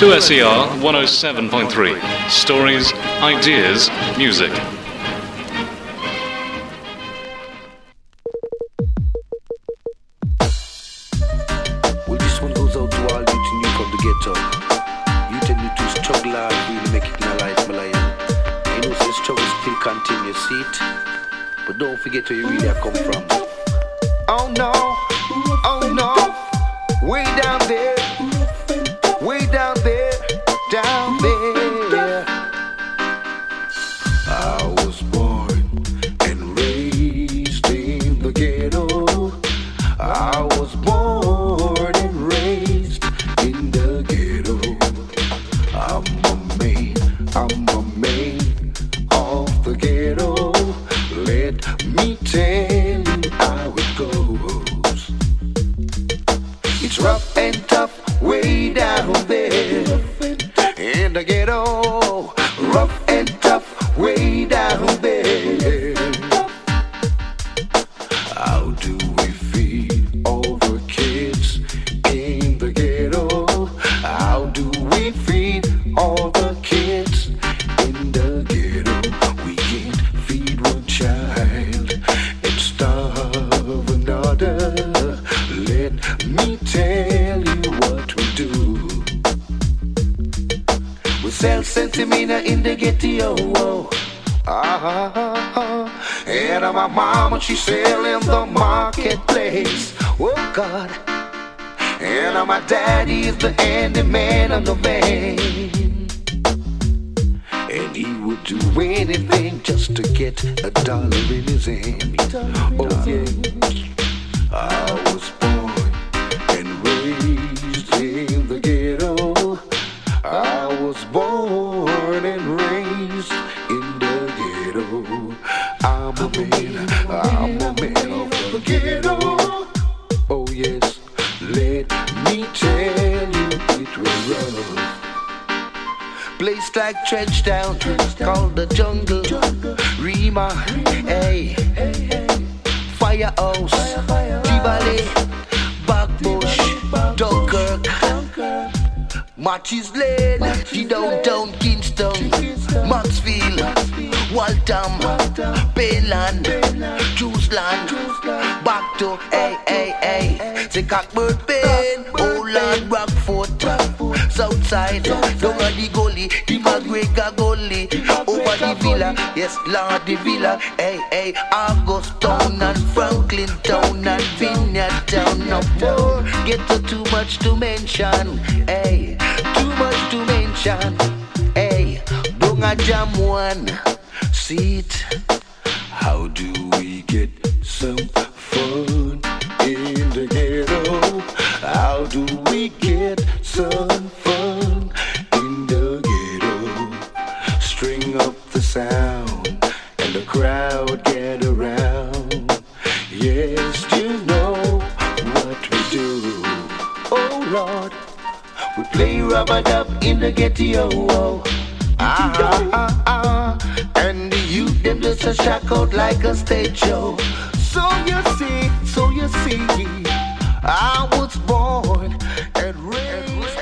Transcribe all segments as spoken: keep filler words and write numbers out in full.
two S E R one oh seven point three. Stories, ideas, music. Well, this one goes out to all you to new from the ghetto. You tell me to struggle hard, really make it in a life, my lion. You know, so the struggle still continues, see it? But don't forget where you really have come from. Oh no, oh no, way down there, way down there, down there. I was born and raised in the ghetto. I was born and raised in the ghetto. I'm a man, I'm a man of the ghetto. Let me tell you how it goes. It's rough and tough way down there in the ghetto. Rough and tough way down there. How do we feed all the kids in the ghetto? How do we feed all the kids in the ghetto? We can't feed one child and starve another. Let me tell you what we do. We sell sentimina in the ghetto. Ah, and my mama, she sell in the marketplace. Oh God. And my daddy is the handyman on the van. And he would do anything just to get a dollar in his hand. Oh yeah. I was born and raised in the ghetto. I was born and raised in the ghetto. I'm a man, I'm a man of the ghetto. Oh yes, let me tell you it was rough. Place like Trenchtown, called the jungle. Rima, hey, Firehouse, Tivoli, Backbush, Dunkirk, Matches Lane, the downtown Kingston, Maxfield, Waltham, Bayland, Jerusalem, back to hey, hey, hey, the Cockbird Pain, Oland, Rockford, Southside, down at the gully, the McGregor gully, over the villa, yes, Lord the villa, hey, hey, August Town and Franklin Town and Vineyard Town, no more, get to too much to mention, hey, too much to mention, hey, don't a jam one, see it, how do we get some fun in the ghetto? How do we get some fun in the ghetto? String up the sound and the crowd get around. Yes, you know what we do. Oh Lord, we play rub-a-dub in the ghetto. Ah, ah, ah, and the youth them just a shackled like a stage show. So you see, so you see, I was born and raised.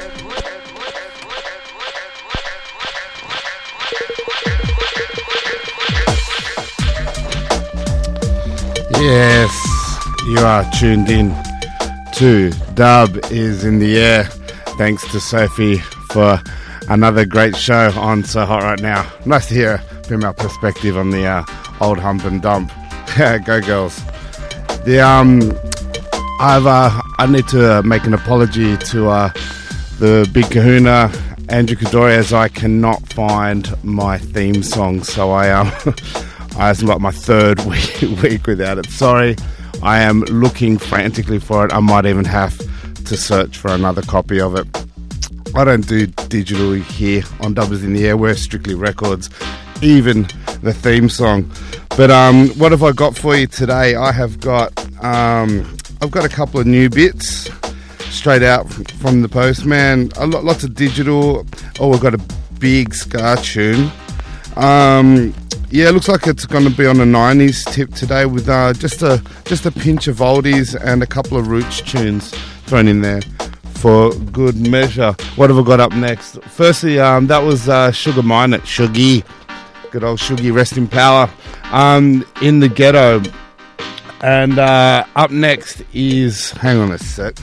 Yes, you are tuned in to Dub is in the Air. Thanks to Sophie for another great show on So Hot Right Now. Nice to hear a female perspective on the uh, old hump and dump. Go girls. The um, I've uh, I need to uh, make an apology to uh, the Big Kahuna, Andrew Kadori, as I cannot find my theme song. So I um, I it's like my third week, week without it. Sorry, I am looking frantically for it. I might even have to search for another copy of it. I don't do digital here on Dub is in the Air. We're strictly records, even the theme song. But um, what have I got for you today? I have got um, I've got a couple of new bits straight out from the postman. A lot, lots of digital. Oh, we've got a big ska tune. Um, yeah, it looks like it's going to be on a nineties tip today with uh, just a just a pinch of oldies and a couple of roots tunes thrown in there. for good measure. What have I got up next? Firstly, um, that was uh, Sugar Minott, Shuggy. Good old Shuggy, rest in power. Um, in the Ghetto. And uh, up next is, hang on a sec.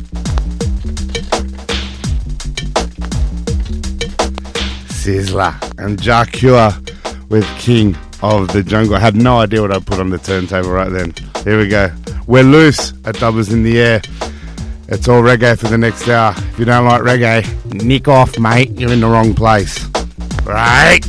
Sizzla and Jah Cure with King of the Jungle. I had no idea what I put on the turntable right then. Here we go. We're loose at Dubbers in the Air. It's all reggae for the next hour. If you don't like reggae, nick off, mate. You're in the wrong place. Right?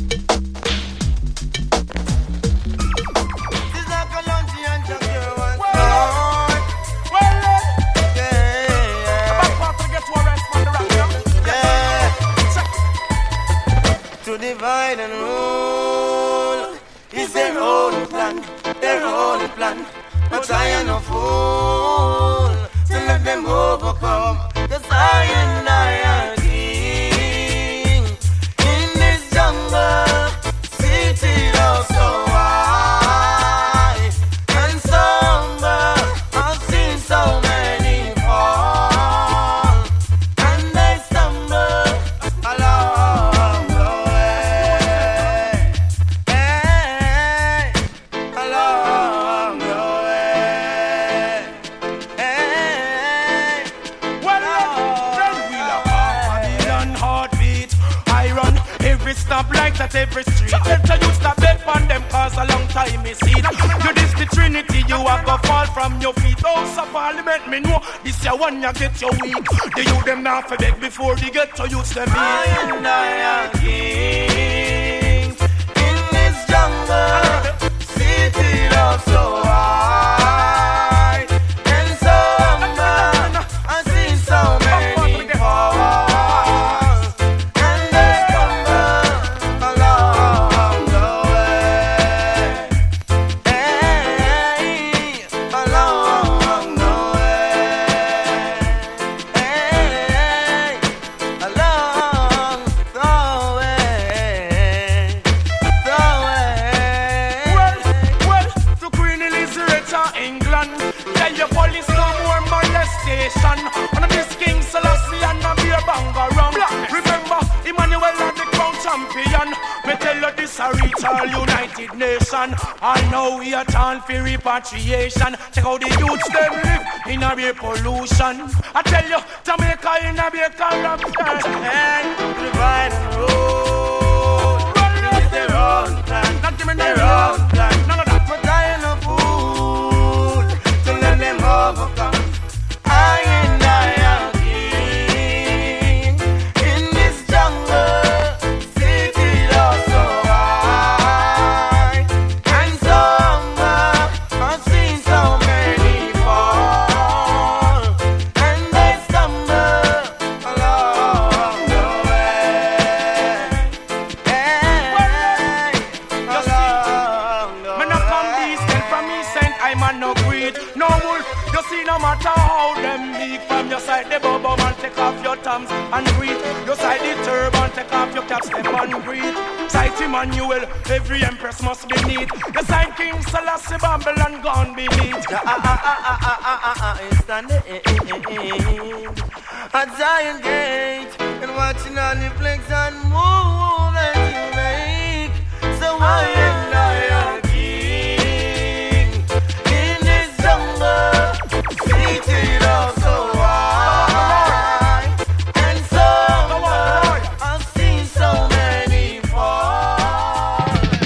To divide and rule is their own plan, their own plan. But I am no fool to let them overcome. Cause I and I are king in this jungle, city of so high and somber. I've seen so many fall, and they stumble along the way, hey, along the way, hey. Well, then we'll have Babylon heartbeat. I run every stoplight at every street. Better you stop dead on them cause a long time me see. You this the Trinity, you have to fall from your feet. House of Parliament, me know this your one you get your weak. The you them now for beg before they get to use them. I and I are kings in this jungle, city of so high and somber. I've seen so many fall, and they stumble along the way, hey, along the way, hey, along the way, the way. Well, well, to Queen Elizabeth of England, tell your police no more molestation. And this King Selassie and a beer banger rum. Remember, Emmanuel and the crown champion. Me tell you this a reach all United Nation. I know we are time for repatriation. Check how the youths them live in a beer pollution. I tell you, Jamaica in a beer corruption. And divide and rule is their own plan, Not give me no their love. own plan. None of that. But I am no fool to let them overcome. I and I are king in this jungle, city of so high and somber. I've seen so many fall, and they stumble along the way, hey, along the Me not come way. east and from east end, I'm a no greed. No wolf, you see no matter how them big. From your side the bubble man, take off your thumbs and breathe. Your side the turban, take off your cap, step and breathe. Side Emmanuel, every empress must be neat. The side King Selassie, Babylon gone beneath. Ah, ah, ah, ah, ah, ah, ah, ah, it's standing at Zion Gate and watching all the flags and move that you make. So I and I are king in this jungle, city of so high and somber. I've seen so many fall.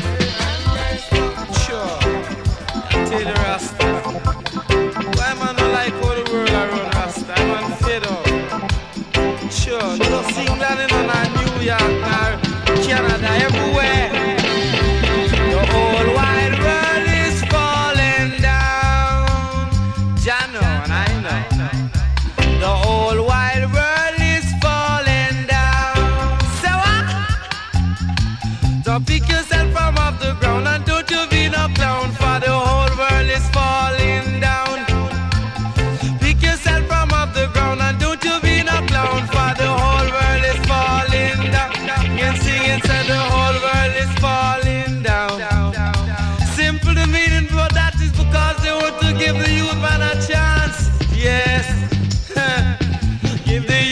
Sure. Tell the Rasta. Why man not like how the world around Rasta? Man fed up. Sure. Just England and on New York now, Canada, everywhere. The whole wide world is falling down. Jah know and I know. The whole wide world is falling down. So what? Don't pick yourself from off the ground and don't you be no clown, for the whole world is falling down. Pick yourself from off the ground and don't you be no clown, for the whole world is falling down. You sing and say the whole world is falling down. Simple the meaning, but that is because they want to give the youth man a chance. Yes. Give the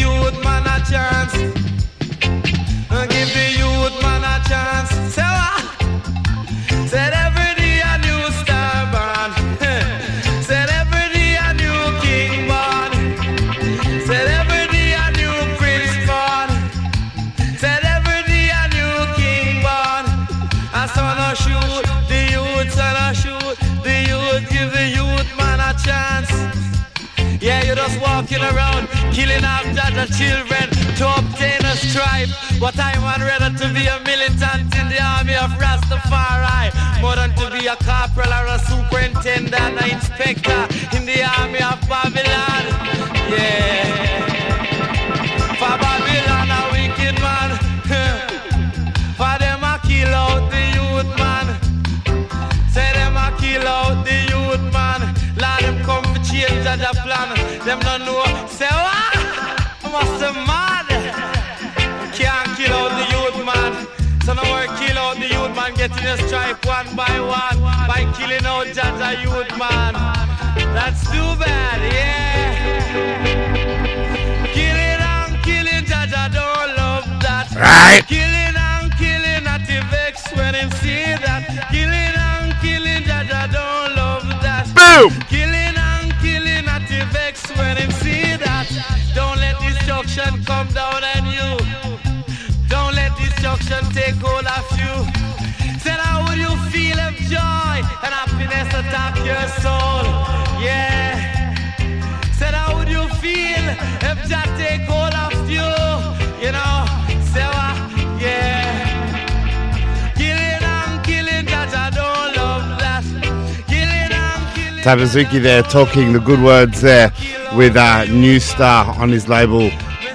joking around, killing off Jaja children to obtain a stripe. But I'm ready to be a militant in the army of Rastafari, more than to be a corporal or a superintendent or inspector in the army of Babylon. Yeah. For Babylon a wicked man. For them a kill out the youth man. Say them a kill out the youth man. Let them come to change the plan. Them don't know. Say what? Must have mad. Can't kill out the youth man. So now we're kill out the youth man, getting a stripe one by one by killing out Jaja youth man. That's too bad, yeah. Killing and killing, Jaja don't love that. Right. Killing and killing, at the vex when him see that. Killing and killing, Jaja don't love that. Boom. Killing and killing, at the vex when him see that. Don't let destruction come down on you. Don't let destruction take hold of you. Said how would you feel if joy and happiness attack your soul? Yeah. Said how would you feel if Jah take hold of you? You know, say what? Yeah. Killing and killing, Jah don't love that. Killing and killing. Tabazuki there talking the good words there with uh, New Star on his label.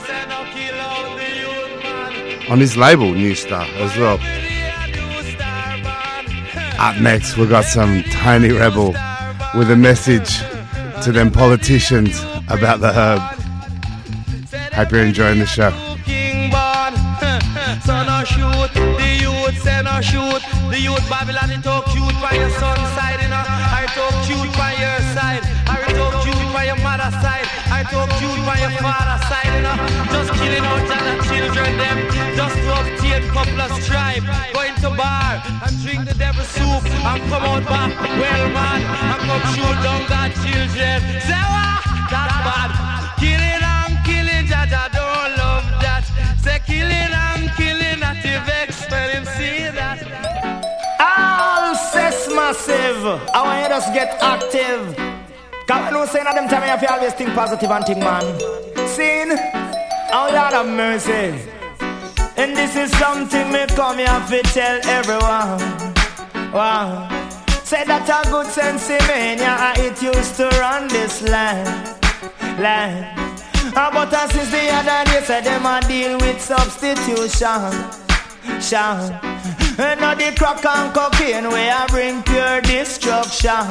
On his label, New Star, as well. Up next, we got some Tony Rebel with a message to them politicians about the herb. Hope you're enjoying the show. So no shoot, the youth say no shoot. The youth Babylon, it talk cute by your son's side, you know. I talk cute by your side. I talk cute by your mother's side. I talk cute by your father's side, you know. Just killing out Jana children, them. Just to obtain couple of stripe. Go into bar and drink the devil's soup and come out back well man and come shoot down God children. Say what? That's bad. Killing and killing, Jaja don't love that. Say killing and killing, at the vex when him see that. All cess massive. I want you to just get active. Cause I know saying at them time you have to always think positive and think man. Sin, oh Lord of mercy. And this is something me come here to tell everyone. Wow. Say that a good sense in me, yeah, it used to run this land. Land. But uh, since the other day, say them a deal with substitution. Sean. And now the crack and cocaine where I bring pure destruction.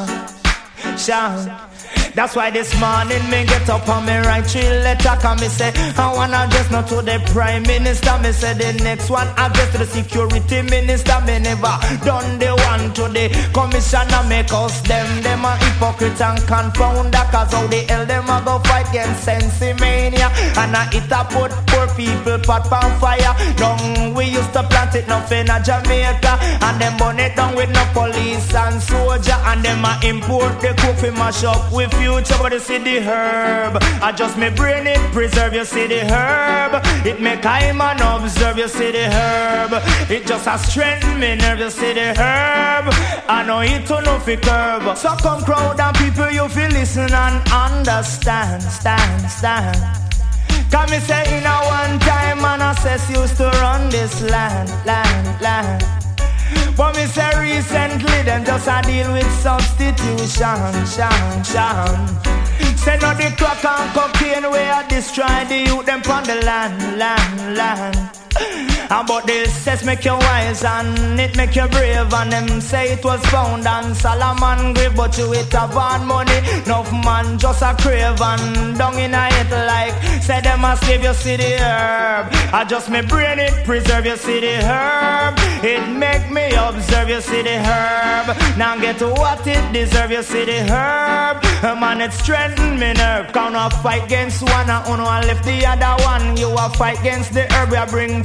Sean. That's why this morning me get up and me write three letter. Cause me say I wanna address not to the Prime Minister. Me say the next one address to the Security Minister. Me never done the one to the Commissioner. Make us them, them a hypocrite and confounder. Cause how the hell them a go fight against sensimania. And I it a put poor people pot on fire. Down we used to plant it nothing in Jamaica. And them burn it down with no police and soldier. And them a import the cook fi mash up with future, but you see the herb. I just me brain it, preserve you see the herb. It make I man observe you see the herb. It just a strengthen me nerve you see the herb. I know it to no fi curb. So come crowd and people you feel listen and understand, stand, stand. Cause me say in a one time man assess used to run this land, land, land. But me say recently them just a deal with substitution, shan, shan. Say no the crack and cocaine where I destroy the youth them from the land, land, land. And but this says make you wise and it make you brave. And them say it was found on Solomon grave. But you it have on money, enough man just a crave. And down in a it like say them a slave you see the herb. I just me brain it, preserve you see the herb. It make me observe you see the herb. Now get to what it deserve you see the herb. Man it strengthen me nerve. Can't fight against one and uno and left the other one. You a fight against the herb, you bring food for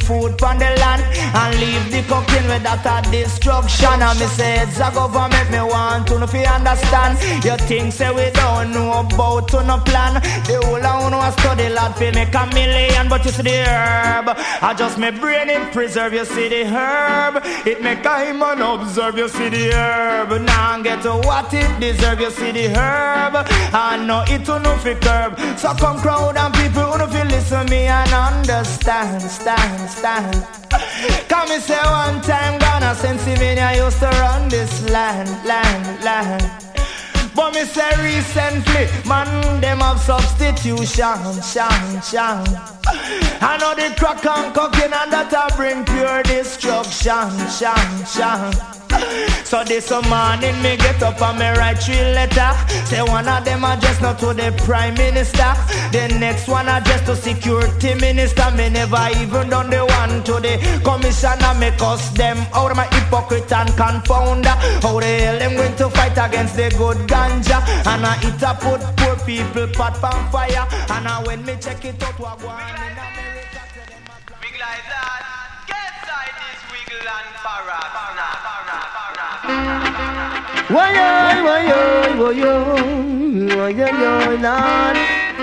on the land and leave the cooking with that a destruction. And me say it's a government me want to know if you understand. You think say we don't know about to no plan. The whole of uno a study lad fi make a million, but you see the herb. I just me brain it preserve. You see the herb. It make a him and observe. You see the herb. Now get to what it deserve. You see the herb. I know it to no fi curb. So come crowd and people who no fi listen me and understand, stand, stand. Come me say one time Ghana since me I used to run this land, land, land. But me say recently, man, them have substitution, shan, shan. I know the crack and cocaine and that a bring pure destruction, shan, shan. So this morning me get up and me write three letter. Say one of them address not to the Prime Minister. The next one address to Security Minister. Me never even done the one to the Commissioner. Me cuss them out of my hypocrite and confounder. How the hell them going to fight against the good ganja? And I eat a put poor people pot on fire. And I when me check it out what go on in America. Big like that. Get side this wiggle and para. Why yo, why yo, why yo, why yo, yo, Lord.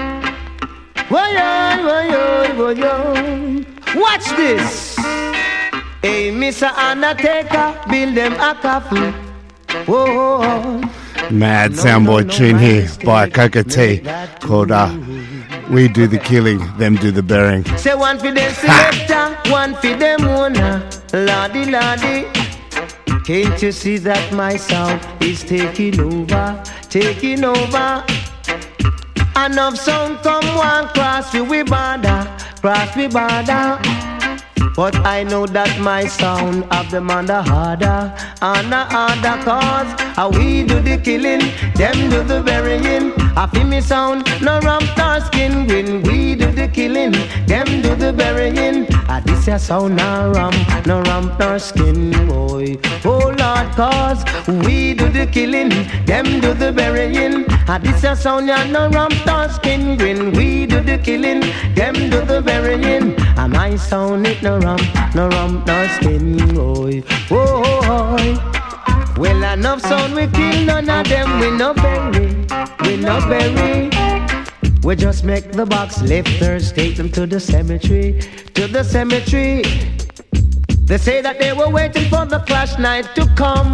Why yo, why yo, why yo. Watch this. Hey, Mister Undertaker, build them a coffin. Whoa. Mad soundboy tune here by Coca T called uh, We Do the Killing, Them Do the Burying. Say one for them selector, one for them owner. Lordy, lordy. Can't you see that my sound is taking over, taking over? Enough sound come one cross we we border, cross we border. But I know that my sound of them under harder, under harder cause how we do the killing, them do the burying. I feel me sound, no ramp nor skin when we do the killing, them do the burying. Ah, this ya sound no ramp, no ramp nor skin, boy. Oh Lord, cause we do the killing, them do the burying. Ah, this ya sound ya no ramp nor skin when we do the killing, them do the burying. Ah, my sound it no ramp, no ramp nor skin, boy. Oh, well enough sound we kill, none of them we no bury, we no bury. We just make the box lifters, take them to the cemetery, to the cemetery. They say that they were waiting for the flash night to come.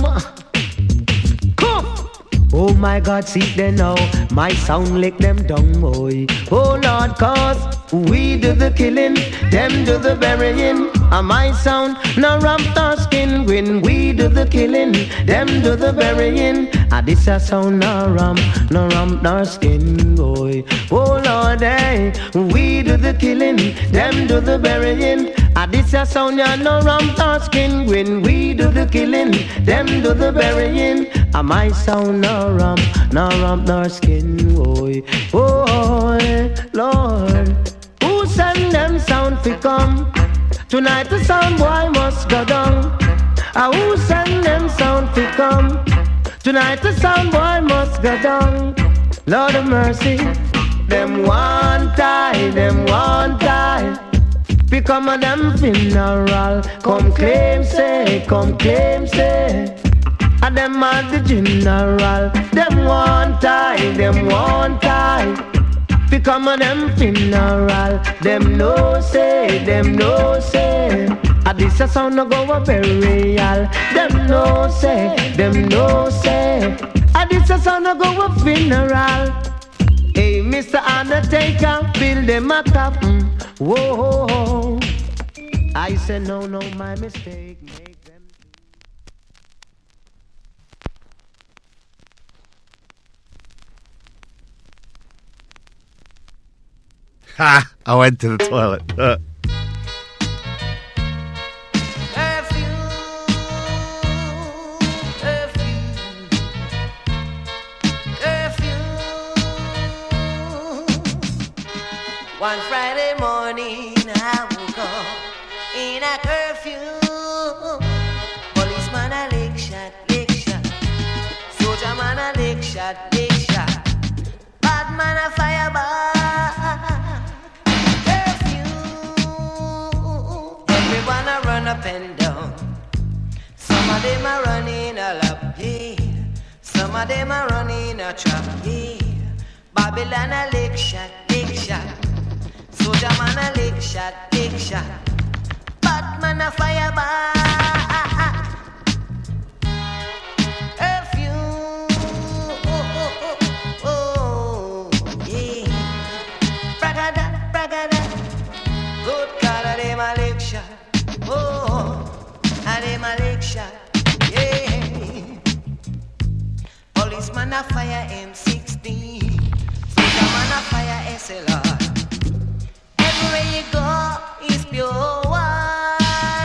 Come! Oh my God, see them now, my sound lick them down, boy. Oh Lord, cause we do the killing, them do the burying. And my sound, no ramp nor skin when we do the killing, them do the burying. And this a sound, no ramp, no ramp nor skin, boy. Oh Lord, hey, we do the killing, them do the burying. And this a sound, yeah, no ramp nor skin when we do the killing, them do the burying. And my sound, no ramp, no ramp nor skin, boy. Oh Lord, who send them sound fi come? Tonight the sound boy must go down. Ah, who send them sound fi come? Tonight the sound boy must go down. Lord of mercy, them one tie, them one tie. Become a them funeral. Come claim say, come claim say. And them are the general. Them one tie, them one tie. Become a them funeral. Them no say, them no say. And this a sound no go a burial. Them no say, them no say. And this a sound no go a funeral. Hey, Mister Undertaker, build them a coffin. Whoa, I said no, no, my mistake. Make them. Ha! I went to the toilet. Uh. One Friday morning I woke up in a curfew. Policeman a lick shot, lick shot. Soldier man a lick shot, lick shot. Bad man a fire back. Curfew. Everyone a run up and down. Some of them are running a lap, yeah. Some of them are running a trap, yeah. Babylon a lick shot, lick shot. Soldier man a lick shot, lick shot. Batman a fire bar. Perfume, oh, oh, oh, oh, yeah. Bragada, bragada. Good God, a them a lick shot. Oh, a them a lick shot, yeah. Policeman a fire M sixteen. Soldier man a fire S L R. Everywhere you go is pure war.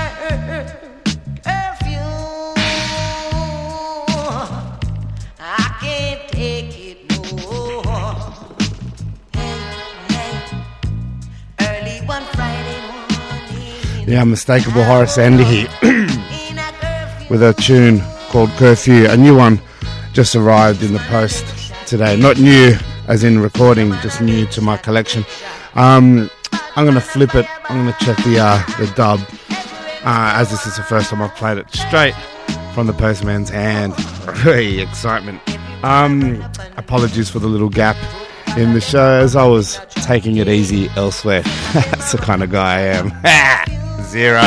Perfume, I can't take it no more. Hey, hey, early one Friday morning. The unmistakable Horace Andy here with a tune called Curfew. A new one just arrived in the post today. Not new as in recording, just new to my collection. Um, I'm going to flip it. I'm going to check the uh, the dub, uh, as this is the first time I've played it straight from the postman's hand. Hey, excitement. Um, apologies for the little gap in the show as I was taking it easy elsewhere. That's the kind of guy I am. Zero.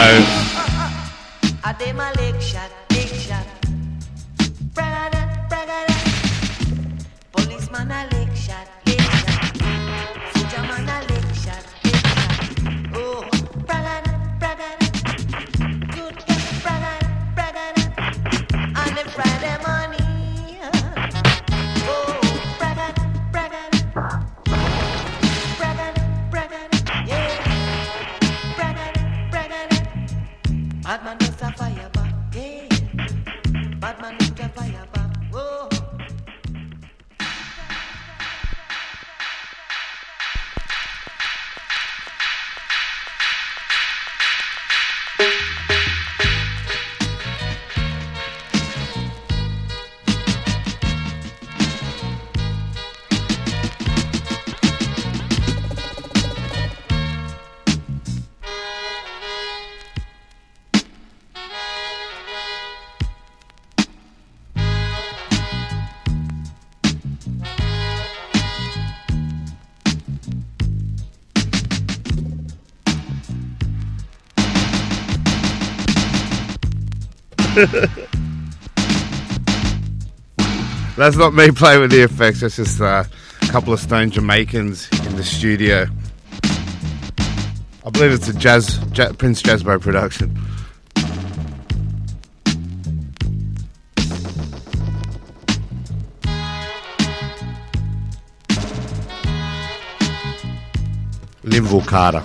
Policeman a lick shot, lick shot. Soldier man a lick shot, lick shot. Oh, bragada, bragada. Good God, bragada, bragada. On the Friday morning. Oh, bragada, bragada. Bragada, bragada, yeah. Bragada, bragada. Bad man is a fire back, yeah. Bad man is a fire back, oh. That's not me playing with the effects. That's just uh, a couple of stone Jamaicans in the studio. I believe it's a jazz, J- Prince Jazzbo production. Linville Carter.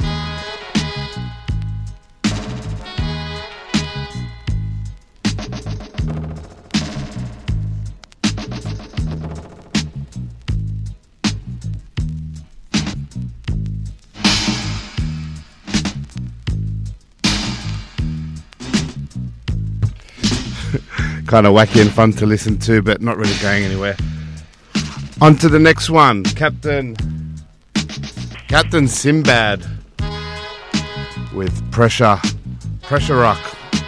Kind of wacky and fun to listen to, but not really going anywhere. On to the next one. Captain Captain Sinbad with Pressure Pressure Rock.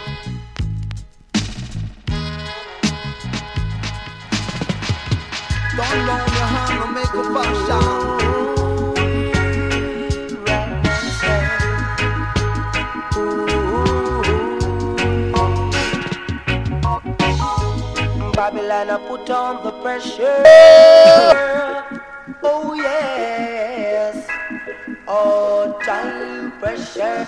Don't loan your hand and make a function. Babylon, I put on the pressure. Oh yes, all time pressure.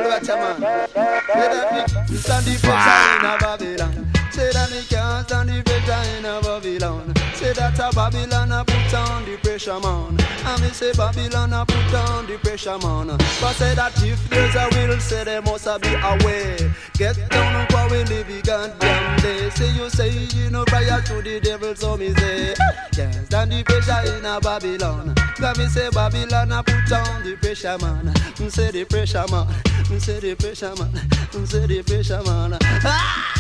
Stand the pressure in a Babylon. Say that they can't stand the pressure in a Babylon. Say that a Babylon a put on the pressure man. And me say Babylon a put on the pressure man. But say that if there's a will, say there must be a way. Get down and go we live the goddamn day. Say you say you know prior to the devil, so me say can't stand the pressure in a Babylon. Cause me say Babylon a put on the pressure man. Me say the pressure man. Me say the pressure man. Me say the pressure man. Ah!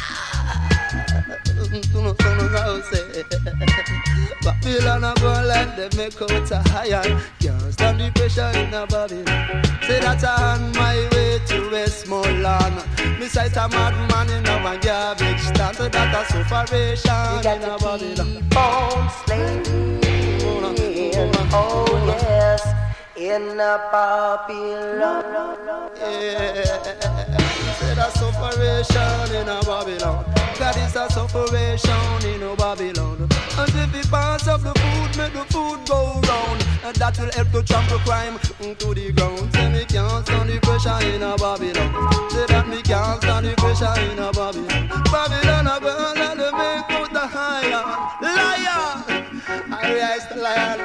Babylon a go like them make out a iron. Can't stand the pressure in a Babylon. Say that I'm on my way to Westmoreland. Me sight a madman in a garbage stand. So that a sufferation in a Babylon. Keep on slaying. Oh yes, in a Babylon. Yeah, say that sufferation in a Babylon. That is a sufferation in a Babylon. And if it pass up the food, make the food go round. And that will help to trample crime to the ground. Say me can't stand the pressure in a Babylon. Say that me can't stand the pressure in a Babylon. Babylon a burn and they make out the higher. Liar! I rise the lion.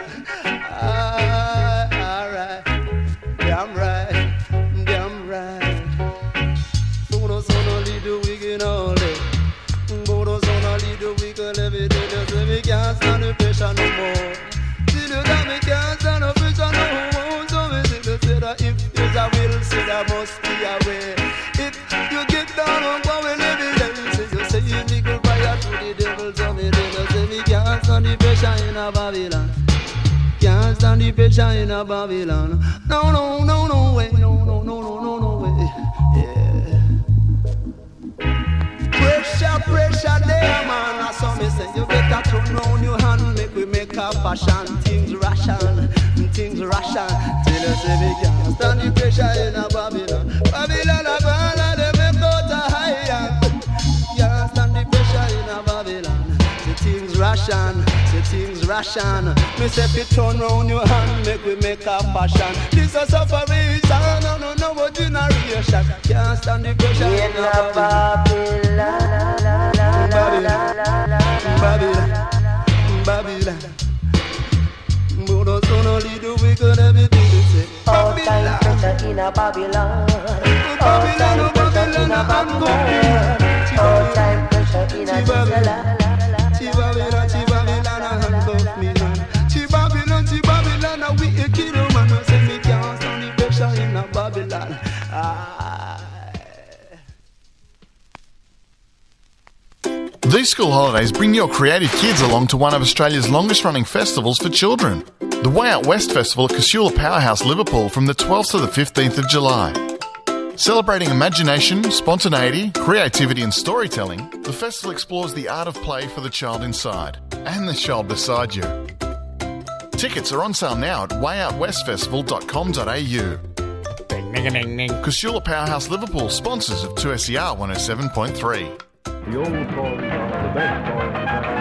Alright, damn right, damn right. Go to son of lead the wicked all day. Go to son of lead the wicked every day. They say me can't stand the pressure no more. See the time me can't stand the pressure no more. So me see the say that if there's a will, say there must be a way. If you get down on going every day, you say you nickel fire to the devil. So me they say me can't stand the pressure in a Babylon. Can't stand the pressure in a Babylon. No, no, no, no way. No, no, no, no, no, no way. Yeah. Pressure, pressure there, man. That's what me say. You better turn round your hand. Make we make a fashion. Things ration, things ration. Till you say we can't stand the pressure in a Babylon. Babylon, a Babylon, they make out a higher. Can't stand the pressure in a Babylon. The things ration. Things ration. Me say fi turn round your hand, make we make a fashion. This a sufferation, no no no what generation. Can't stand the pressure in a Babylon. Babylon, Babylon, Babylon. Buddha son only do we could everything to say. All time pressure in a Babylon. All time pressure in a Babylon. All time pressure in a Babylon. Babylon, Babylon, handcuff me man. She Babylon, she Babylon, a we a kid man. Say me can't stand the pressure in a Babylon. Ah. These school holidays bring your creative kids along to one of Australia's longest running festivals for children. The Way Out West Festival at Casula Powerhouse, Liverpool from the twelfth to the fifteenth of July. Celebrating imagination, spontaneity, creativity and storytelling, the festival explores the art of play for the child inside and the child beside you. Tickets are on sale now at way out west festival dot com dot a u. Ding, ding, ding, ding. Casula Powerhouse Liverpool, sponsors of two S E R one oh seven point three. The old songs are the best songs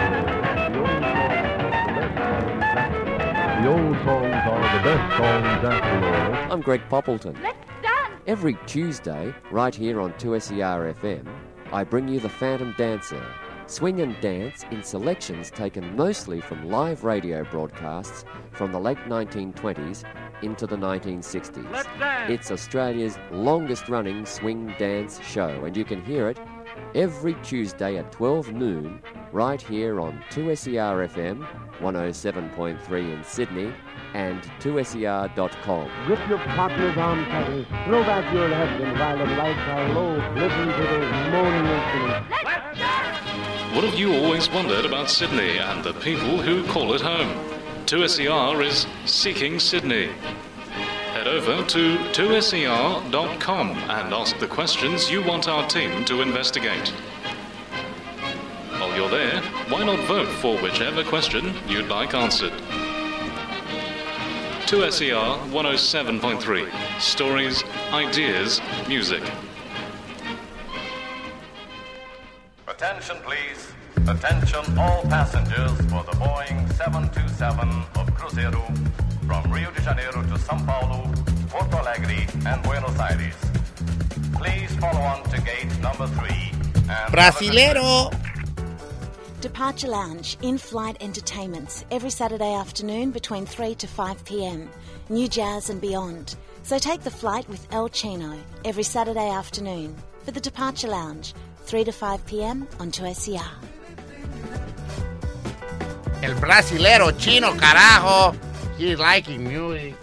The old songs are the best songs after all. I'm Greg Poppleton. Every Tuesday, right here on two S E R F M, I bring you the Phantom Dancer. Swing and dance in selections taken mostly from live radio broadcasts from the late nineteen twenties into the nineteen sixties. It's Australia's longest running swing dance show, and you can hear it every Tuesday at twelve noon right here on two S E R F M, one oh seven point three in Sydney, and two S E R dot com. Grip your partner's arm tightly, throw back your head, and while the lights are low, listen to those moaning instruments. What have you always wondered about Sydney and the people who call it home? two S E R is Seeking Sydney. Head over to two S E R dot com and ask the questions you want our team to investigate. While you're there, why not vote for whichever question you'd like answered? two S E R one oh seven point three. Stories, ideas, music. Attention, please. Attention all passengers for the Boeing seven two seven of Cruzeiro from Rio de Janeiro to São Paulo, Porto Alegre, and Buenos Aires. Please follow on to gate number three. And Brasilero! Departure Lounge, in-flight entertainments, every Saturday afternoon between three to five p.m. New jazz and beyond. So take the flight with El Chino every Saturday afternoon for the Departure Lounge, three to five p.m. on two S E R. El brasilero chino, carajo. He's liking music.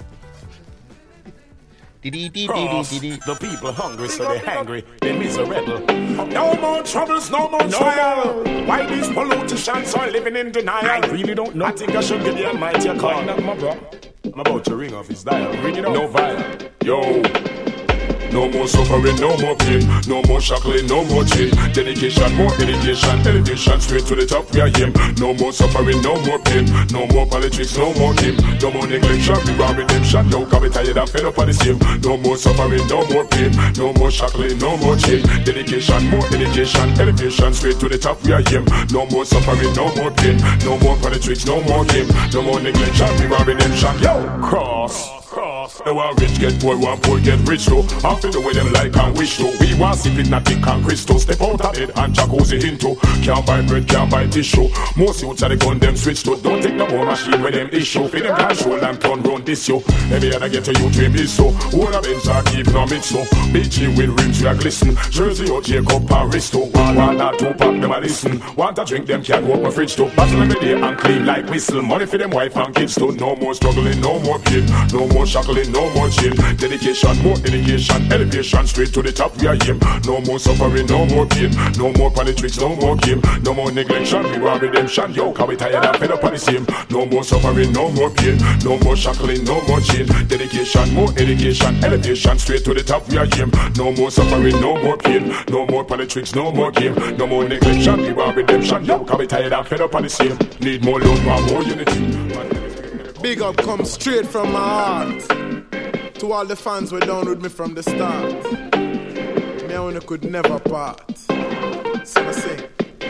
Cross, the people hungry, so they're hungry, they're miserable. No more troubles, no more trial. Why these politicians are living in denial? I really don't know. I think I should give the Almighty a call. Not my bro. I'm about to ring off his dial. Ring it up. No vial. Yo. No more suffering, no more pain. No more shackling, no more chain. Dedication, more dedication. Elevation, straight to the top we are him. No more suffering, no more pain. No more politics, no more game. No more neglection, we want redemption. No, cause we tired and fed up on the same. No more suffering, no more pain. No more shackling, no more chain. Dedication, more dedication. Elevation, straight to the top we are him. No more suffering, no more pain. No more politics, no more game. No more neglection, we want redemption. Yo, cross. They want rich get poor, want poor get rich too. I feel the way them like and wish to. We want simply not think and crystal. Step out of bed and jacuzzi into. Can't buy bread, can't buy tissue. Most youths are the gun them switch to. Don't take no more machine with them issue. Feed them control and turn round this yo. Every other get to you dream is so. All of them are keeping on mid so. Beachy with rims we are glisten. Jersey or Jacob Paristo. One one not two pack them a listen. Want to drink them can't walk my fridge to. Battle every day and clean like whistle. Money for them wife and kids to. No more struggling, no more pain. No more shackling, no more chain. Dedication, more dedication. Elevation, straight to the top we are him. No more suffering, no more pain. No more politics, no more game. No more neglection, we want redemption. Yo, cause we tired and fed up on the same. No more suffering, no more pain. No more shackling, no more chain. Dedication, more education. Elevation, straight to the top we are him. No more suffering, no more pain. No more politics, no more game. No more neglection, we want redemption. Yo, cause we tired and fed up on the same. Need more love, want more unity. Big up comes straight from my heart. To all the fans who were down with me from the start. Me and we could never part. So I say.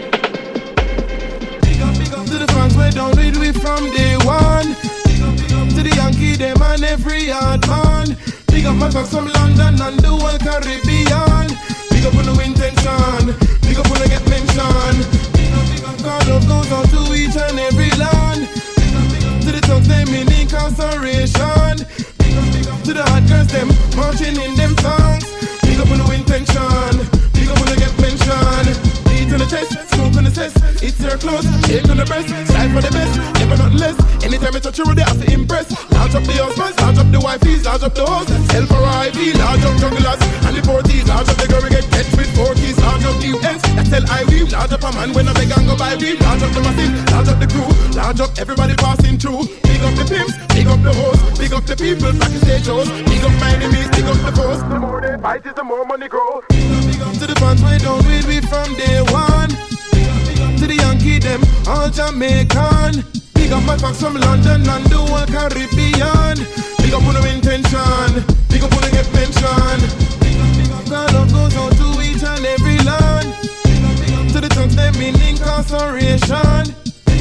Big up, big up to the fans who were down with me from day one. Big up, big up to the Yankee, them and every yard man. Big up my folks from London and the whole Caribbean. Big up on the intention. Big up when I get mentioned. Big up, big up, God love goes out to each and every land. To the thugs, them in incarceration. Big up, big up to the hot girls, them marching in them songs. Big up on the intention. Big up when they get mentioned. Beat on the chest, smoke on the chest. It's their clothes, shake on the breast. Strive for the best, never not less. Anytime you touch you, they have to impress. Large up the husbands, large up the wifeys, large up the hoes. Sell for I V, large up jugglers and the forties. Large up the girl we get catch with four keys. Large up the ends, that's tell I weave. Large up a man when I beg and go buy weave. Large up the massive, large up the crew. Large up everybody passing through. Big up the pimps, big up the hoes. Big up the people back in stage shows. Big up my enemies, big up the foes. The more they fight is the more money grow. Big up, big up to the fans we don't with we from day one. Big up, big up to the Yankee them, all Jamaican. Big up my folks from London and the whole Caribbean. Big up on the intention. Big up on the get mentioned. Big up, big up, God love goes out to each and every land. Big up, big up to the thugs them in incarceration.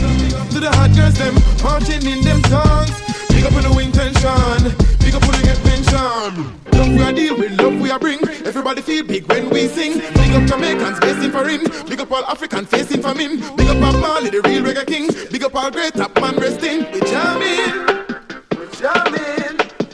To the hot girls, them marching in them songs. Big up on the intention. Big up on the get mentioned. Love we a deal with, love we a bring. Everybody feel big when we sing. Big up Jamaicans facing for him. Big up all African facing for him. Big up Bob Marley, the real reggae king. Big up all great top man resting. We jamming, we jamming.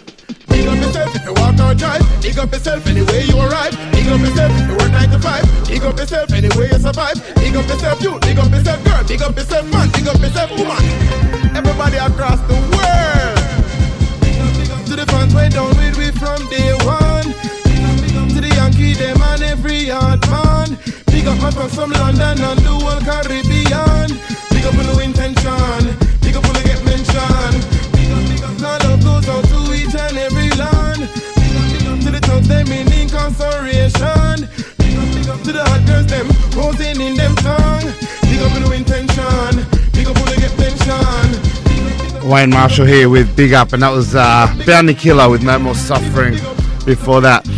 Big up yourself if you walk or drive. Big up yourself anyway you arrive. Big up yourself if you work nine to five. Big up yourself anyway you survive. Big up yourself you, big up yourself girl. Big up yourself man, big up yourself woman. Everybody across the world. Big up, big up to the fans way down with we from day one. Big up, big up to the Yankee them and every yard man. Big up my folks from London and the whole Caribbean. Big up on the intention. Big up when they get mentioned. Big up, big up, God love goes out to each and every land. Big up, big up to the thugs them in incarceration. Big up, big up to the hot girls them posing in them song. Big up on the intention. Big up when they get mentioned. Wayne Marshall here with Big Up, and that was uh, Bounty Killer with No More Suffering. Before that,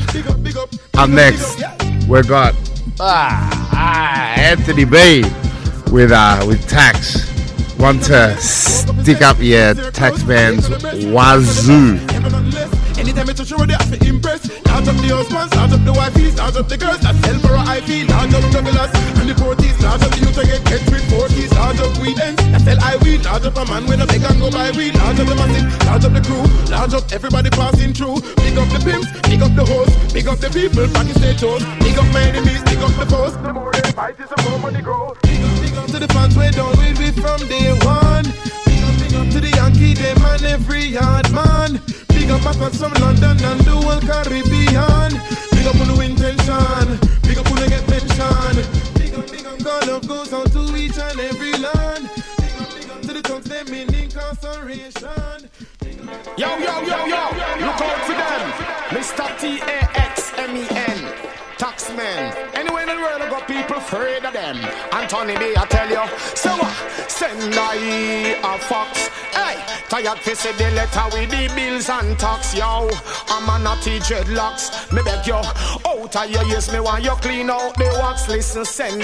up next we've got ah, ah, Anthony B with uh, with Tax. Want to stick up your Tax band's wazoo. Anytime I touch you, they have to impress. Large up the husbands, large up the wifeys, large up the girls that sell for a I V. Large up jugglers and the forties, large up the youth I get catch with four keys. Large up weekends, that sell I V. Large up a man when I beg and go buy weed. Large up the massive, large up the crew, large up everybody passing through. Big up the pimps, big up the hoes, big up the people back in stage shows. Big up my enemies, big up the foes. The more they fight is the more money grow. Big up, big up to the fans way down with me from day one. Big up, big up to the Yankee them and every yard man. Big up my folks from London and the whole Caribbean. Big up on the intention. Big up when they get mentioned. Big up, big up, God love goes out to each and every land. Big up, big up to the thugs them in incarceration. Yo, yo, yo, yo, look out for them. Mister T A X M Anyway in the world I got people afraid of them. Anthony B, I tell you. So what? Send I a fox. Hey, tired to see the letter with the bills and tax, yo. I'm a naughty dreadlocks. Me beg you, out of your ears, me want you clean out the wax. Listen, send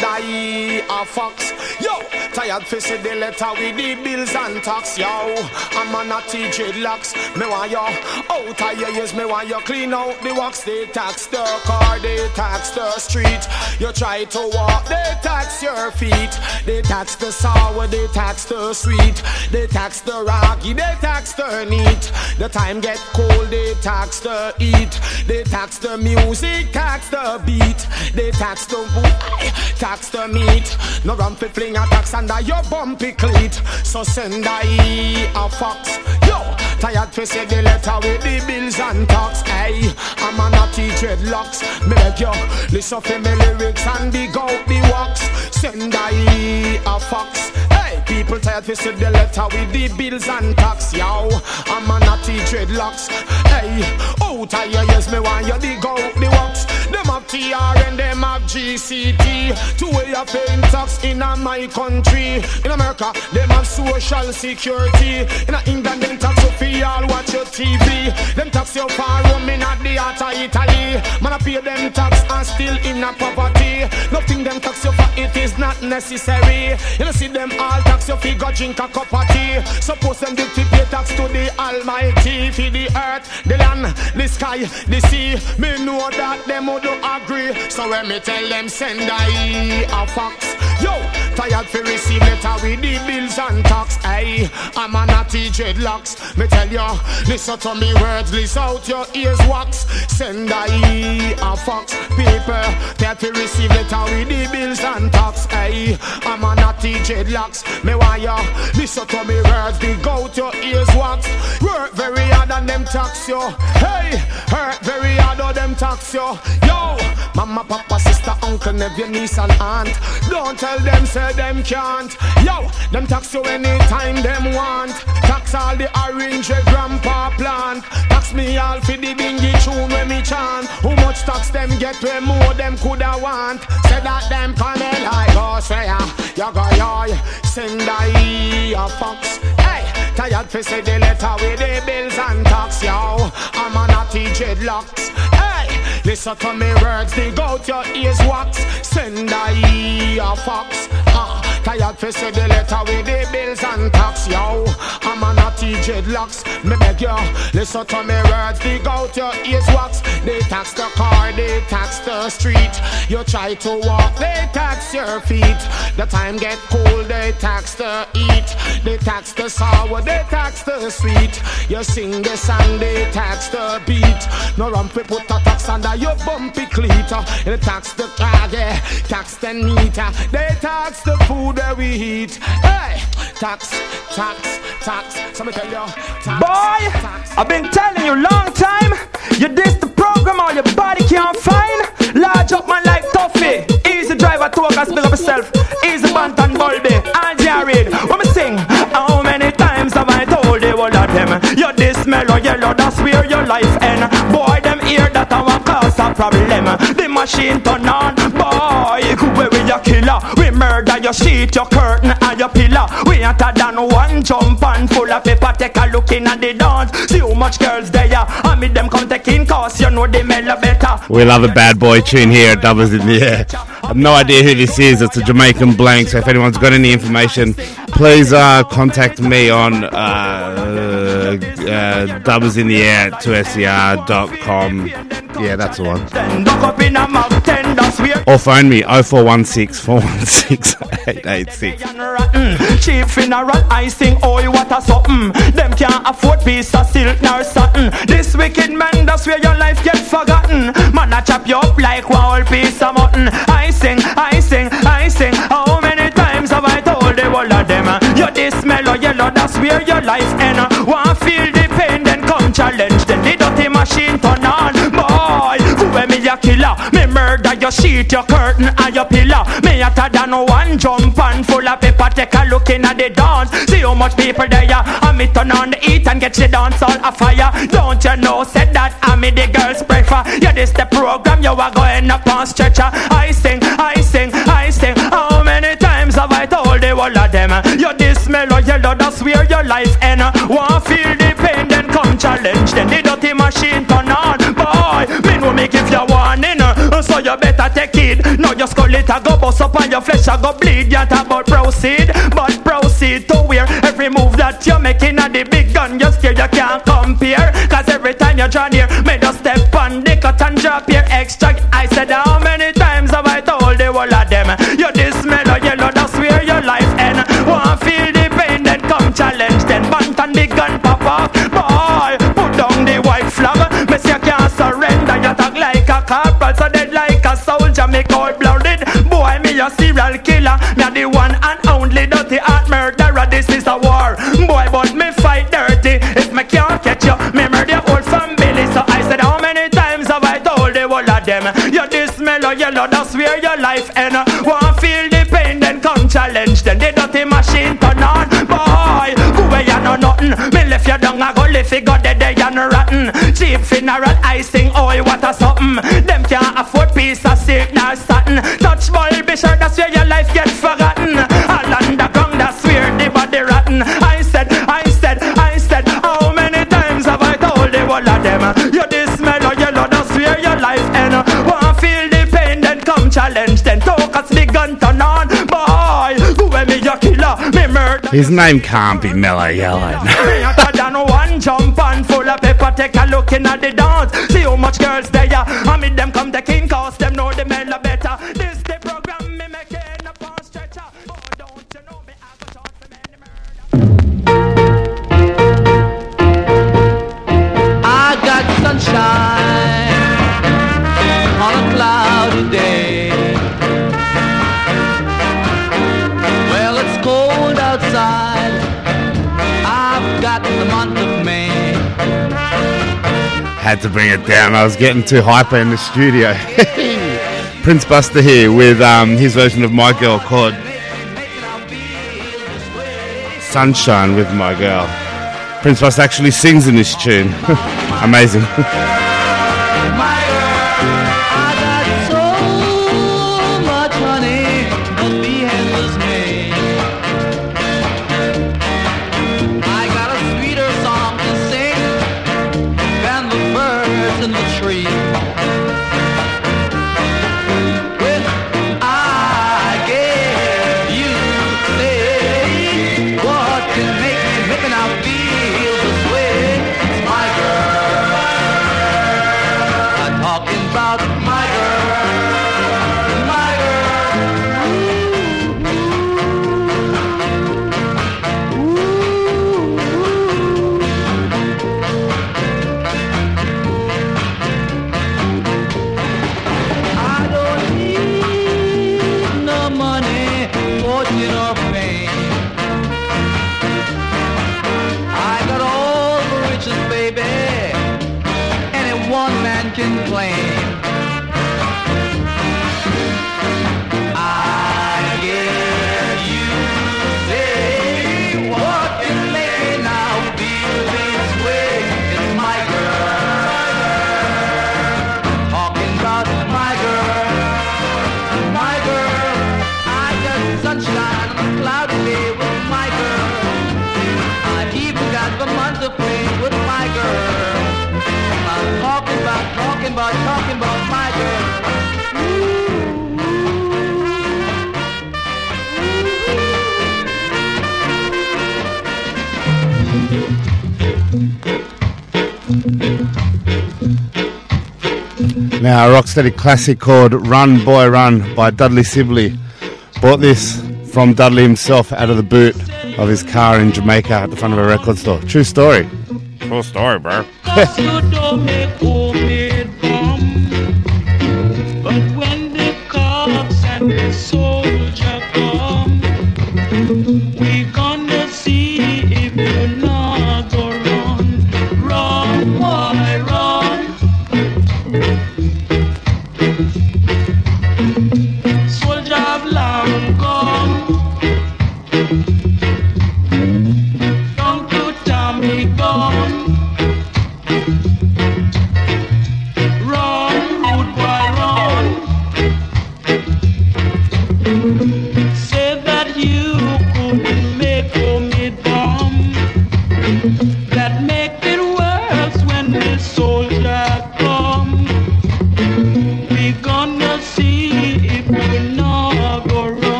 I a fox. Yo, tired to see the letter with the bills and tax, yo. I'm a naughty dreadlocks. Me want you out of your ears, me want you clean out the wax. They tax the car, they tax the street. You try to walk, they tax your feet. They tax the sour, they tax the sweet. They tax the raggy, they tax the neat. The time get cold, they tax the heat. They tax the music, tax the beat. They tax the food, tax the meat. No run fi fling a tax under your bumpy cleat. So send I a fox. Yo, tired to say the letter with the bills and tax. Hey, I'm a naughty dreadlocks. Me beg you, listen to me lyrics and dig out the wax. Send I a fox. Hey, people tired to see the letter with the bills and tax. Yo, I'm a naughty dreadlocks. Hey, out of your ears, me want you dig out the wax. Them have T R and them have G C T. Two way of paying tax in a my country. In America, them have social security. In a England, them tax you for all watch your T V. Them tax you for room in a the heart of Italy. Man, I pay them tax and still in a poverty. Nothing them tax you for, it is not necessary. You know, see them all tax you for go drink a cup of tea. Suppose them did to pay tax to the Almighty. For the earth, the land, the sky, the sea. Me know that them would agree. So when me tell them send I a fox. Yo, tired to receive letter with the bills and tax. Hey, I'm a naughty dreadlocks. Me tell you, listen to me words, listen out your ears wax. Send I a fox. People, tired to receive letter with the bills and tax. Hey, I'm a naughty dreadlocks. Me want you, listen to me words, dig out your ears wax. Work very hard and them tax you. Hey, hurt very hard on them tax you. Yo, mama, papa, sister, uncle, nephew, niece and aunt. Don't tell them, say them can't. Yo, them tax you anytime them want. Tax all the orange your grandpa plant. Tax me all for the bingy tune when me chant. How much tax them get way more them coulda want. Say that them call me like us, yeah. You go yo, send I a fox. Hey, tired to say the letter with the bills and tax, yo. I'm a naughty dreadlocks. Hey, listen to me words, dig out your ears wax. Send I a fox. Ah, tired to say the letter with the bills and tax, yo. I'm a naughty dreadlocks. Me beg you, listen to me words, dig out your ears wax. They tax the car, they tax the street. You try to walk, they tax your feet. The time get cold, they tax the heat. They tax the sour, they tax the sweet. You sing the song, they tax the beat. No rump, put a tax under your bumpy cleat. They tax the car, yeah, tax the meat. They tax the food that we eat. Hey, tax, tax, tax. Somebody tell you, tax, boy, tax. I've been telling you long time. You diss the program, all your body can't find. Large up man like Tuffy. Easy driver, talk and spill up yourself. Easy band and bulby, and Jared. When me sing, how many times have I told you all of them? You this mellow yellow, that's where your life end. Boy, them hear that I want cause a problem. The machine turn on, boy, where we your killer. We murder your sheet, your curtain and your pillar. We hotter than one jump and full of paper. Take a look in at the dance. See how much girls there. I meet them come taking cause you know they mellow better. We love a bad boy tune here at Doubles in the Air. I have no idea who this is. It's a Jamaican blank. So if anyone's got any information, please uh, contact me on uh, uh, doubles in the air at two S E R dot com. Yeah, that's the one. Or phone me oh four one six, four one six, eight eight six. Cheap funeral, I sing, oh, what a something. Them can't afford piece of silk nor satin. This wicked man, that's where your life get forgotten. Man, I chop you up like one whole piece of mutton. I sing, I sing, I sing. How many times have I told the whole of them? You're this mellow yellow, that's where your life end. Wanna feel the pain, then come challenge. Then the dirty machine turn on. Boy, who am me a killer. Me murder your sheet, your curtain and your pillar. Me hotter than one jump and full of pepper. Take a look in at the dance. See how much people there. And me turn on the heat and get the dance all a fire. Don't you know, said that I me the girls prefer. Yeah, this the program, you are going up on stretcher. I sing, I sing, I sing. How many times have I told the whole of them? You this mellow yellow, that's where your life end. Want feel the pain, then come challenge. Then the dirty machine turn on. Boy, me know me give you warning, so you better take it. Now your skull it a go bust up and your flesh a go bleed. You talk about proceed, but proceed to where every move that you're making at the big gun, you scared you can't compare. Cause every time you draw near, me just step on the cut and drop your extra. I said how many times have I told the whole of them? You this mellow yellow, that's where your life end. Want feel the pain, then come challenge. Then bant and the gun pop off. Boy, put down the white flag. Me say you can't surrender. You talk like a corporal, so dead like a soldier. Me cold blooded. Boy, me a serial killer. Me a the one and only dirty heart murderer. This is a war. Boy, but me fight dirty. If me can't catch you, me murder your whole family. So I said how many times have I told the whole of them? You this mellow yellow, that's where your life end. Want feel the pain, then come challenge. Then the dirty machine turn on. Boy, go away you know nothing. Me left you down, I go lift you got dead day and rotten. Cheap funeral, I sing, oi what a something. Them can't afford piece of silk nor satin. Touch boy, be sure that's where your life get forgotten. All underground, that's where the body rotten. I said, I said, I said, how many times have I told the whole of them? You this mellow yellow, that's where your life end. Want feel the pain, then come challenge. Then talk us the gun turn on. Boy, go away me your killer, me murder. His name can't be Mellow Yellow. Me hotter than one jump and full of pepper. Take a look in at the dance. See how much girls there. I meet them come the king cause them know the mellow better. This the program me make it up on stretcher. Oh, don't you know me I go talk to many murder. I got sunshine on a cloudy day. Well, it's cold outside. I've got the month of May. Had to bring it down. I was getting too hyper in the studio. Prince Buster here with um, his version of My Girl called Sunshine with My Girl. Prince Buster actually sings in this tune. Amazing. Now, a rocksteady classic called Run Boy Run by Dudley Sibley. Bought this from Dudley himself out of the boot of his car in Jamaica at the front of a record store. True story. True story, bro. But when the cops and the soldier come, we gonna see if you not go run, run, boy, run.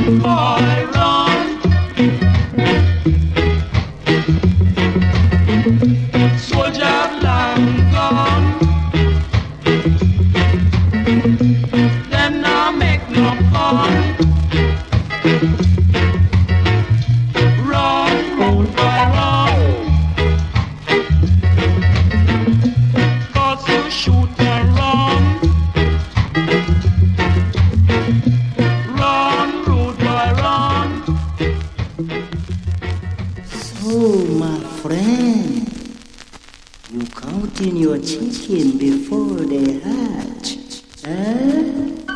boy, run. Soldier long gone. Them now make no fun. Run, road boy, run. Cause you shoot and run. Run, road boy, run. So, my friend, you counting your chicken before they hatch, eh?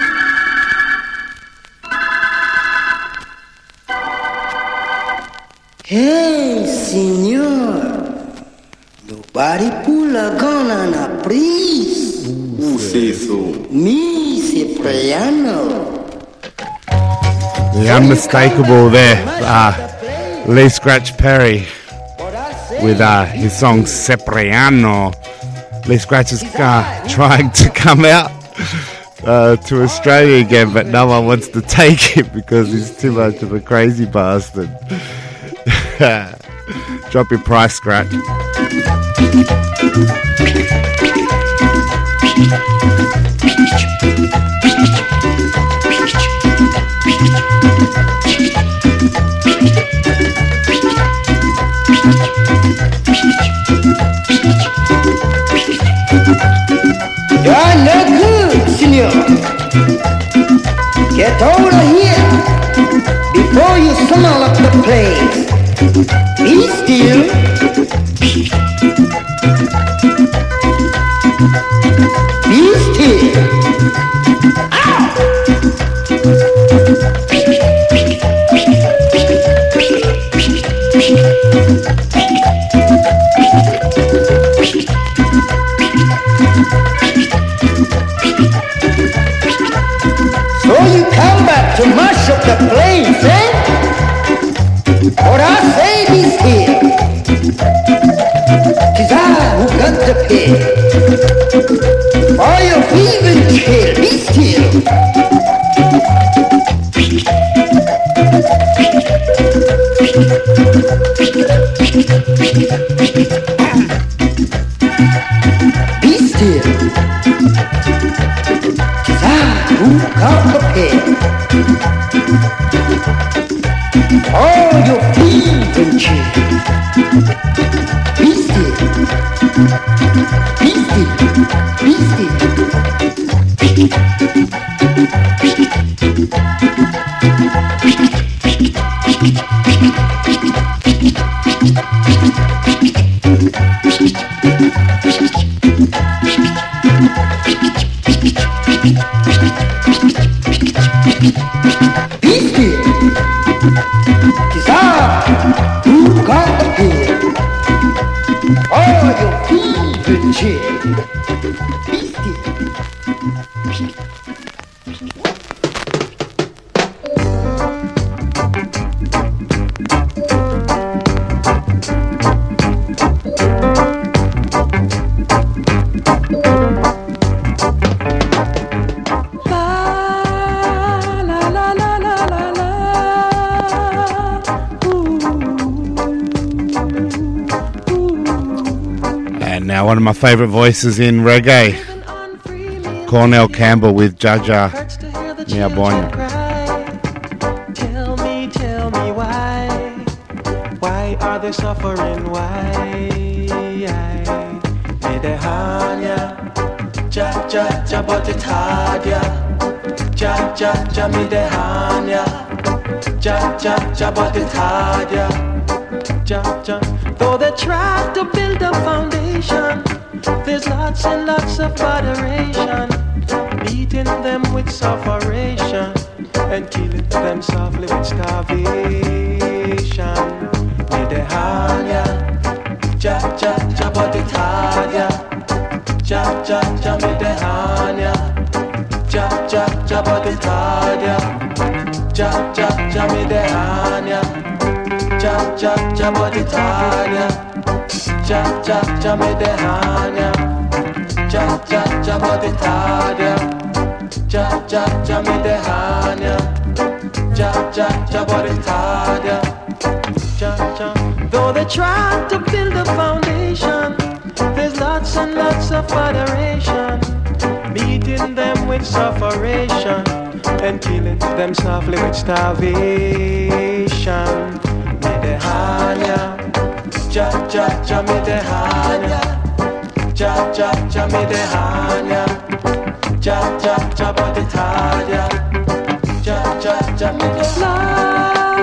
Hey, senor, nobody pull a gun on a priest. Who says so? Me, Cipriano. The unmistakable there, uh, Lee Scratch Perry with uh, his song Cipriano. Lee Scratch is uh, trying to come out uh, to Australia again, but no one wants to take him because he's too much of a crazy bastard. Drop your price, Scratch. You're no good, senor. Get over here before you smell up the place. Be still. Be still. So you come back to mash up the place, eh? What I say be still. 'Tis I who got the pay. Or you even chill, be still. Be still. 'Tis I who got the pay. All your even chill. Be still. Be still. Be Be still. 'Tis I who got the pill. All your fever chill. Be still. Now, one of my favourite voices in reggae, Cornell Campbell with Jaja Nyabonya. Tell me, tell me why, why are they suffering? Why? Medehanya, ja ja ja, but it's hard, yeah. Ja ja ja, medehanya, ja ja ja, but it's hard, yeah. Ja ja. Though they try to build a foundation, there's lots and lots of botheration, beating them with sufferation and killing them softly with starvation. Medehanya, ja ja ja, but it's hard, yeah. Ja ja ja, medehanya, ja ja ja, but it's hard, yeah. Ja ja ja, medehanya. Ja ja ja, but it's hard, yeah. Ja ja ja, medehanya. Ja ja ja, but it's hard, yeah. Ja ja ja, medehanya. ja, ja, ja, but it's hard, yeah. Ja, ja. Though they try to build a foundation, there's lots and lots of adoration, meeting them with sufferation and killing them softly with starvation. Medehania, ja, ja, ja, Medehania, ja, ja, ja, Medehania, ja, ja, ja, but it's hard, yeah. Ja, ja, ja, Medehania.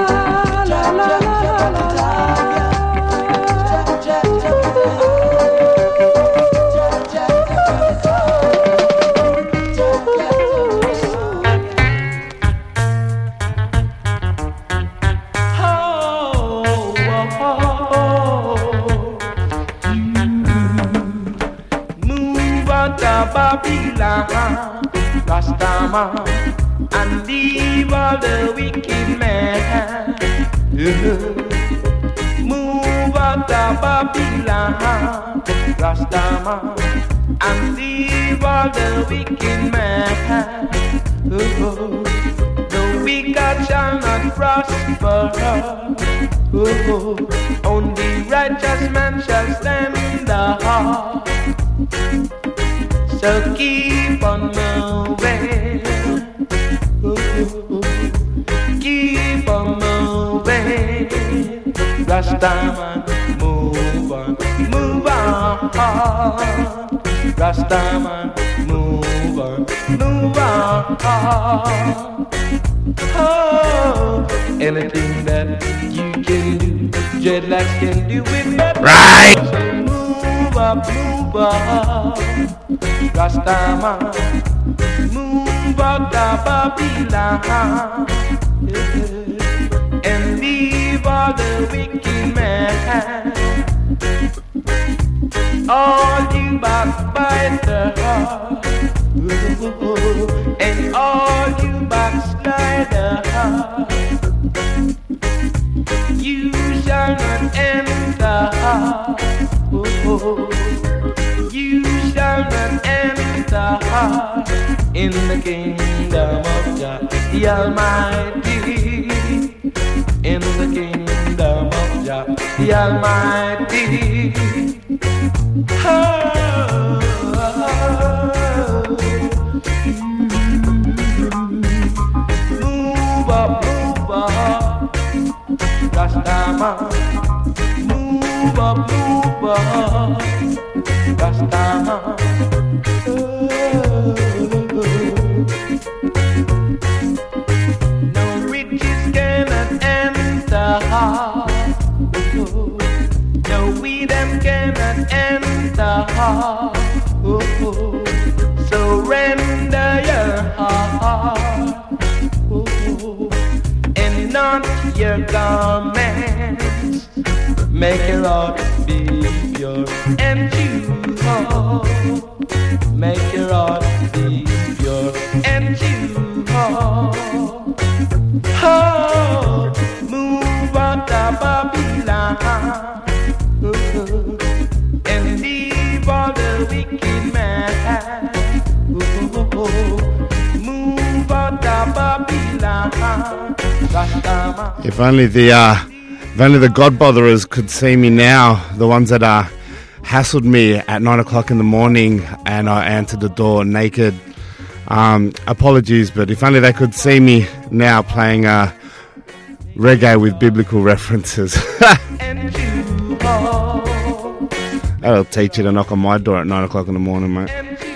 Rastaman, and leave all the wicked men. Move out of Babylon, Rastaman, and leave all the wicked men. The wicked shall not prosper. Only righteous man shall stand. So keep on moving, keep on moving, Rastaman, move on, move on, Rastaman, move on, move on. Oh, anything that you can do, dreadlocks can do with that. Right. So move up, move up. Rastaman, move out of Babylon, yeah, and leave all the wicked men, all you backbiters, and all you backsliders. You shall not enter. You shall not enter in the kingdom of God the Almighty. In the kingdom of God the Almighty. Oh, oh, oh. Move up, move up, Rastaman. Move up, move up, Rastaman. No riches cannot enter. No we them cannot enter. Surrender your heart and not your garments. Make your heart be pure and true. Make your heart be pure and true. Oh, move out of Babylon and leave all the wicked men. Move out of Babylon. If only the uh, if only the God botherers could see me now, the ones that uh, hassled me at nine o'clock in the morning and I answered the door naked. Um, apologies, but if only they could see me now playing uh, reggae with biblical references. That'll teach you to knock on my door at nine o'clock in the morning, mate.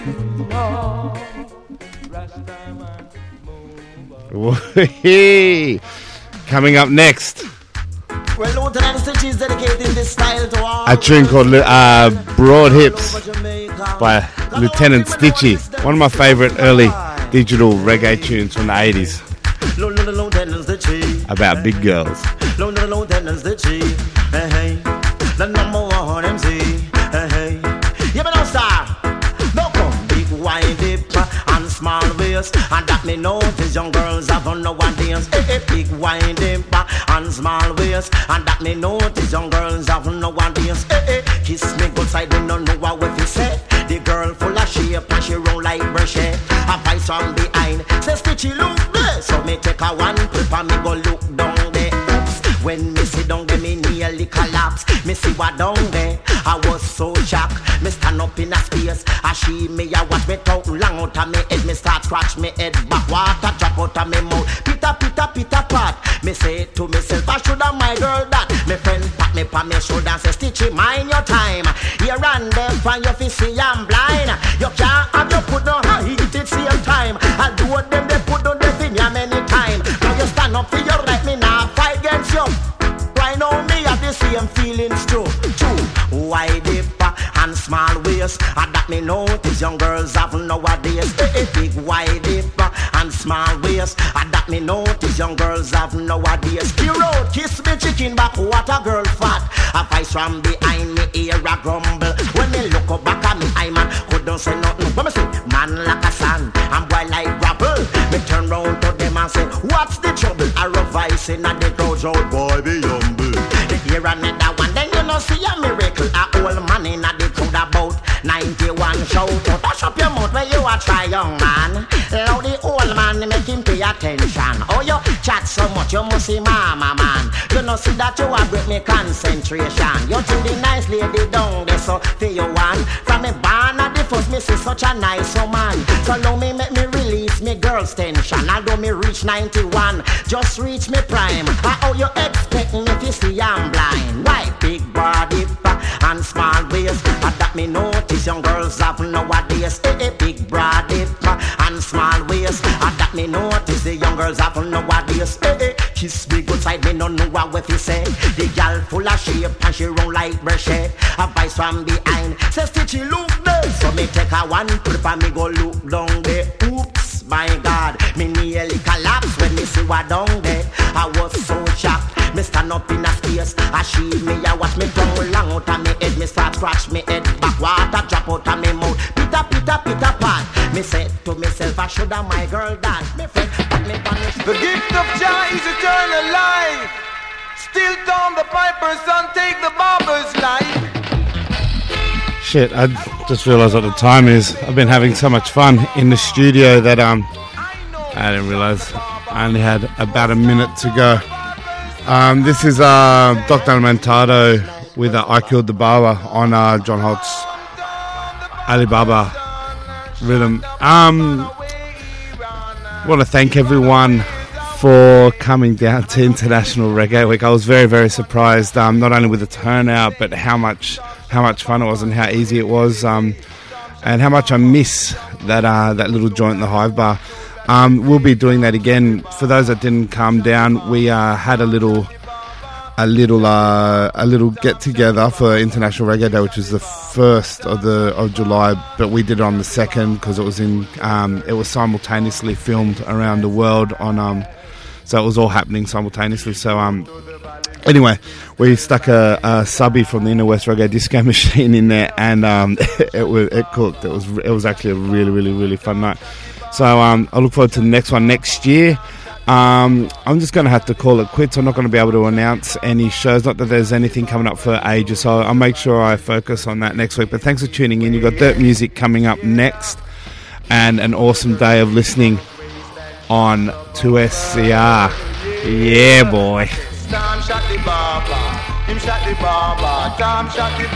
Coming up next, well, Lieutenant Stitch is dedicating this style to all a tune called uh, Broad Hips by Lieutenant Stitchy. One of my favourite early digital reggae tunes from the eighties about big girls. Lieutenant Stitchy, hey, hey, the number one M C, hey, hey. You know, star, no come big wide dip and small waist, and that me notice young girls have on no one dance. Hey, hey, big wide dip and small waist, and that me notice young girls have on no one dance. Hey, hey, kiss me good side, they don't know what if you say. The girl full of shape and she roll like brush. A voice from behind says Stitchy look good, so me take a one to prep and me go look down there. Oops, when me sit down there, me nearly collapse. Me see what down there, I was so shocked. Me stand up in a space, I she me a watch me talk long out of me head. Me start scratch me head back, water drop out of me mouth. Pita pita pita pat. Me say to myself, I shoulda my girl that. Me friend pat me pa me shoulder and say, Stitchy, mind your time. Here and there, find your face, see I'm blind. You can't have your put on her heat at same time. I do what them they put on the thing ya many time. Now you stand up for your right, me now fight against you. Right now me have the same feelings too. True, wide dip and small waist. And that me notice young girls have nowadays. A big wide dip and small waist. And that me notice young girls have nowadays. The road kiss me chicken back, what a girl fat. A voice from behind me ear a grumble. When me look up back at me, I man couldn't say nothing. But me say, man like a sand and boy like gravel. Me turn round to them and say, what's the trouble? I revise in and the crowd shout, boy be humble. The hear another one, then you know see a miracle. A old man in a the crowd about ninety-one shout out. Touch up your mouth where you a try, young man. Now the old man make him pay attention. Oh, you chat so much, you must see mama, man. You know see that you a break me concentration. You to the nice lady down there, so for you one. From me born at the first, me see such a nice woman. So now me make me release me girl's tension. Although me reach ninety-one, just reach me prime. How you expect me to see I'm blind? Why big body and small waist? That me notice young girls have nowadays. A big body and small waist. That me notice the young girls have nowadays. Kiss me good side, me no know what you say. The gal full of shape and she run like brochet. A voice from behind says Stitchy look there. So me take a one trip and me go look down there. Oops, my God, me nearly collapse when me see what down there. I was so shocked. Me stand up in a space, I she me a watch me tongue long out of me head. Me start scratch me head back, water drop out of me mouth. Pita pita pita pat. Me said to myself, I shoulda my girl that. Me friend pat me punish. The gift of Jah is eternal life. Still down the piper's son, take the barber's life. Shit, I just realised what the time is. I've been having so much fun in the studio that um, I didn't realise I only had about a minute to go. Um, this is uh, Doctor Alimentado with uh, I Killed the Barber on uh, John Holt's Alibaba rhythm. Um, I want to thank everyone for coming down to International Reggae Week. I was very, very surprised, um, not only with the turnout, but how much how much fun it was and how easy it was, um, and how much I miss that uh, that little joint in the Hive Bar. Um, we'll be doing that again. For those that didn't come down, we uh, had a little, a little, uh, a little get together for International Reggae Day, which was the first of the of July. But we did it on the second because it was in, um, it was simultaneously filmed around the world on, um, so it was all happening simultaneously. So um, anyway, we stuck a, a subby from the Inner West Reggae Disco Machine in there, and um, it was it cooked. It was it was actually a really, really, really fun night. So um, I look forward to the next one next year. Um, I'm just going to have to call it quits. I'm not going to be able to announce any shows. Not that there's anything coming up for ages, so I'll make sure I focus on that next week. But thanks for tuning in. You've got Dirt Music coming up next, and an awesome day of listening on two S C R. Yeah, boy. Tom shot the barber. Him shot the barber. Tom shot the